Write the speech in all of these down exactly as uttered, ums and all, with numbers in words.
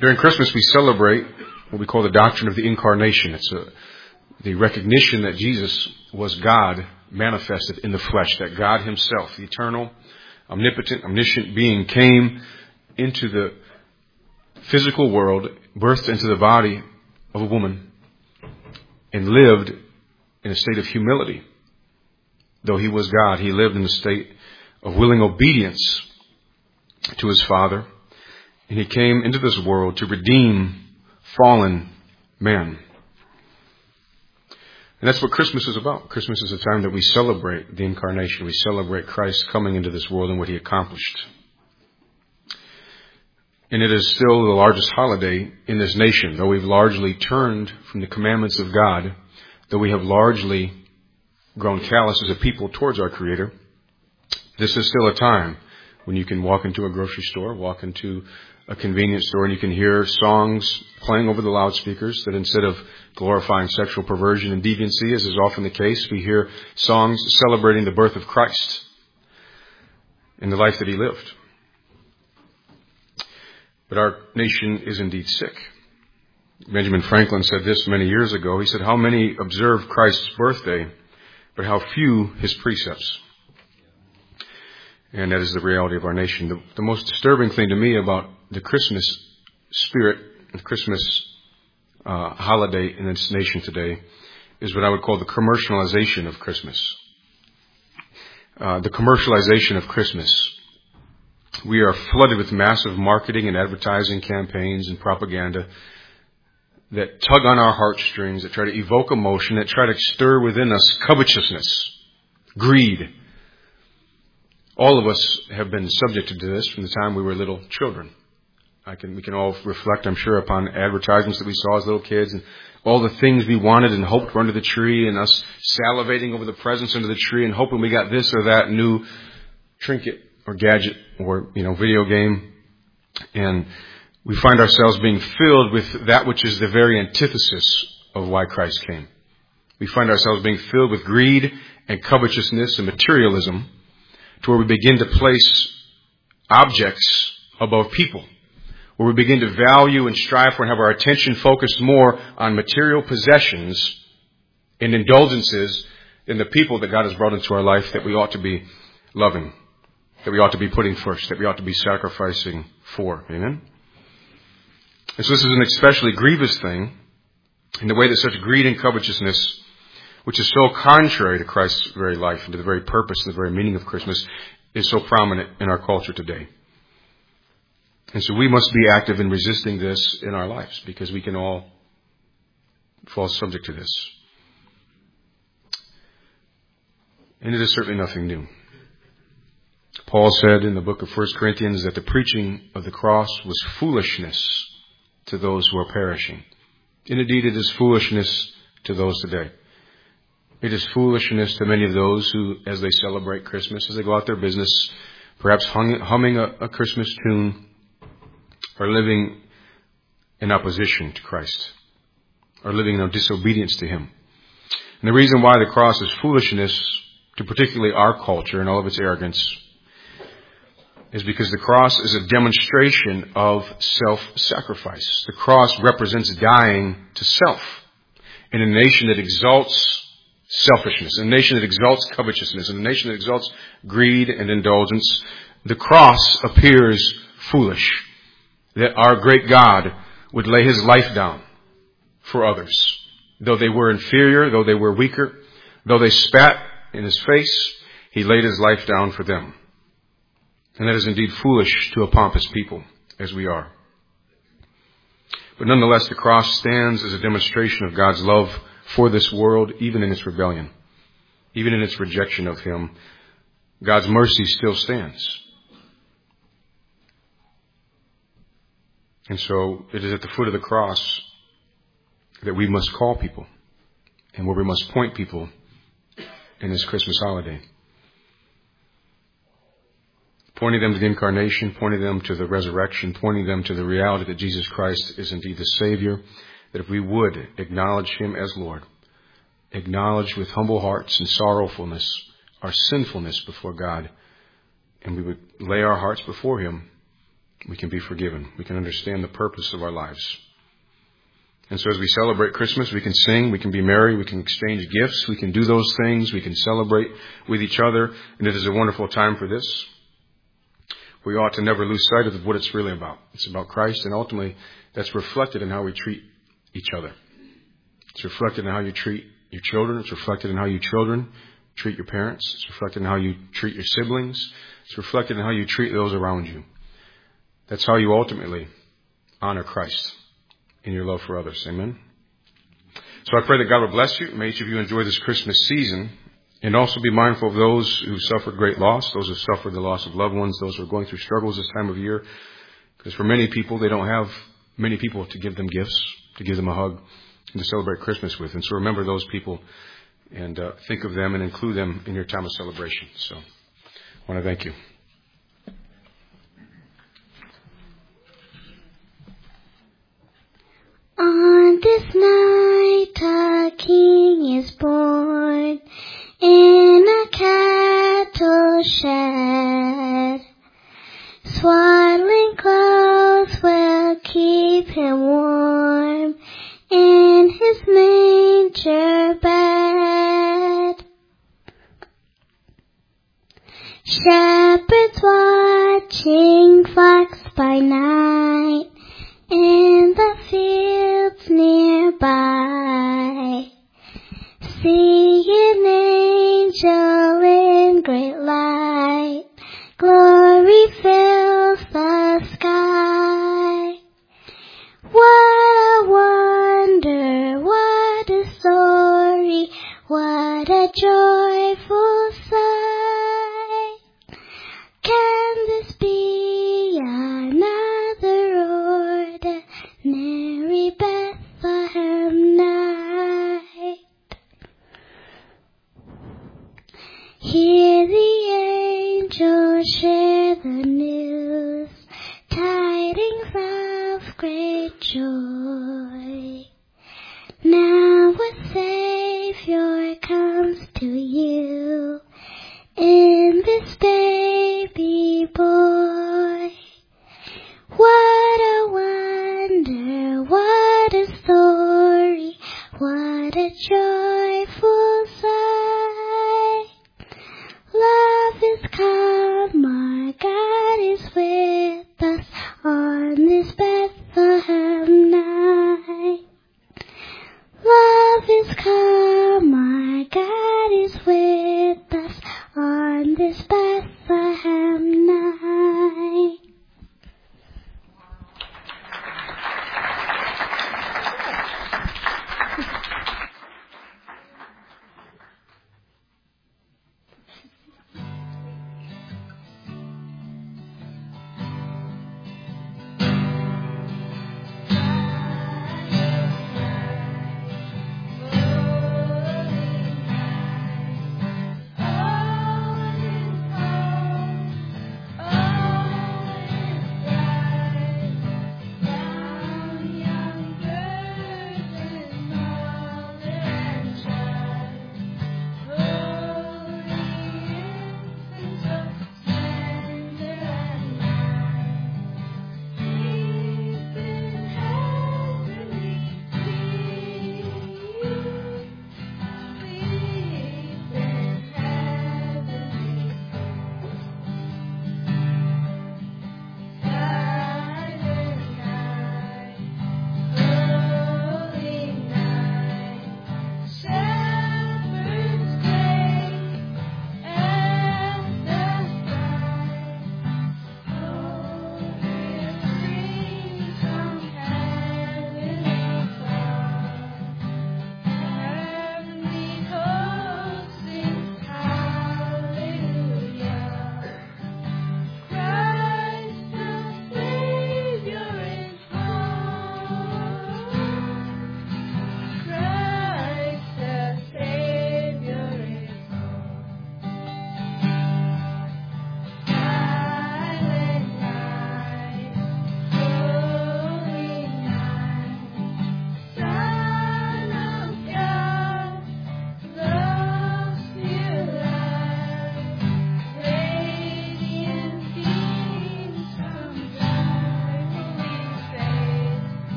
During Christmas, we celebrate what we call the doctrine of the incarnation. It's a, the recognition that Jesus was God manifested in the flesh, that God himself, the eternal, omnipotent, omniscient being, came into the physical world, birthed into the body of a woman, and lived in a state of humility. Though he was God, he lived in a state of willing obedience to his Father. And he came into this world to redeem fallen man. And that's what Christmas is about. Christmas is a time that we celebrate the incarnation. We celebrate Christ coming into this world and what he accomplished. And it is still the largest holiday in this nation, though we've largely turned from the commandments of God, though we have largely grown callous as a people towards our Creator. This is still a time when you can walk into a grocery store, walk into a convenience store, and you can hear songs playing over the loudspeakers that instead of glorifying sexual perversion and deviancy, as is often the case, we hear songs celebrating the birth of Christ and the life that he lived. But our nation is indeed sick. Benjamin Franklin said this many years ago. He said, "How many observe Christ's birthday, but how few his precepts." And that is the reality of our nation. The, the most disturbing thing to me about the Christmas spirit, the Christmas uh, holiday in this nation today, is what I would call the commercialization of Christmas. Uh, the commercialization of Christmas. We are flooded with massive marketing and advertising campaigns and propaganda that tug on our heartstrings, that try to evoke emotion, that try to stir within us covetousness, greed. All of us have been subjected to this from the time we were little children. I can, we can all reflect, I'm sure, upon advertisements that we saw as little kids and all the things we wanted and hoped were under the tree, and us salivating over the presents under the tree and hoping we got this or that new trinket or gadget or, you know, video game. And we find ourselves being filled with that which is the very antithesis of why Christ came. We find ourselves being filled with greed and covetousness and materialism, to where we begin to place objects above people, where we begin to value and strive for and have our attention focused more on material possessions and indulgences than the people that God has brought into our life that we ought to be loving, that we ought to be putting first, that we ought to be sacrificing for. Amen? And so this is an especially grievous thing in the way that such greed and covetousness, which is so contrary to Christ's very life and to the very purpose and the very meaning of Christmas, is so prominent in our culture today. And so we must be active in resisting this in our lives, because we can all fall subject to this. And it is certainly nothing new. Paul said in the book of First Corinthians that the preaching of the cross was foolishness to those who are perishing. And indeed it is foolishness to those today. It is foolishness to many of those who, as they celebrate Christmas, as they go out their business, perhaps hung, humming a, a Christmas tune, are living in opposition to Christ, are living in disobedience to him. And the reason why the cross is foolishness to particularly our culture and all of its arrogance is because the cross is a demonstration of self-sacrifice. The cross represents dying to self in a nation that exalts selfishness, a nation that exalts covetousness, and a nation that exalts greed and indulgence. The cross appears foolish, that our great God would lay his life down for others, though they were inferior, though they were weaker, though they spat in his face, he laid his life down for them. And that is indeed foolish to a pompous people, as we are. But nonetheless, the cross stands as a demonstration of God's love for this world, even in its rebellion, even in its rejection of him. God's mercy still stands. And so it is at the foot of the cross that we must call people and where we must point people in this Christmas holiday. Pointing them to the incarnation, pointing them to the resurrection, pointing them to the reality that Jesus Christ is indeed the Savior, that if we would acknowledge him as Lord, acknowledge with humble hearts and sorrowfulness our sinfulness before God, and we would lay our hearts before him, We can be forgiven. We can understand the purpose of our lives. And so as we celebrate Christmas, we can sing, we can be merry, we can exchange gifts, we can do those things, we can celebrate with each other, and it is a wonderful time for this. We ought to never lose sight of what it's really about. It's about Christ, and ultimately that's reflected in how we treat each other. It's reflected in how you treat your children. It's reflected in how you children treat your parents. It's reflected in how you treat your siblings. It's reflected in how you treat those around you. That's how you ultimately honor Christ in your love for others. Amen. So I pray that God will bless you. May each of you enjoy this Christmas season and also be mindful of those who suffered great loss, those who suffered the loss of loved ones, those who are going through struggles this time of year. Because for many people, they don't have many people to give them gifts, to give them a hug, and to celebrate Christmas with. And so remember those people and uh, think of them and include them in your time of celebration. So I want to thank you. On this night a king is born in a cattle shed. Swaddling clothes will keep him warm in his manger bed. Shepherds watching flocks by night in the fields nearby, see an angel in great light, glory fills the sky. What a wonder, what a story, what a joyful sight. Can this be another ordinary Bethlehem night? Hear the angels share the news, tidings of great joy. Now a Savior comes to you in this baby boy. What a wonder, what a story, what a joyful sight. Love is come, our God is with us on this Bethlehem night.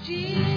Jesus.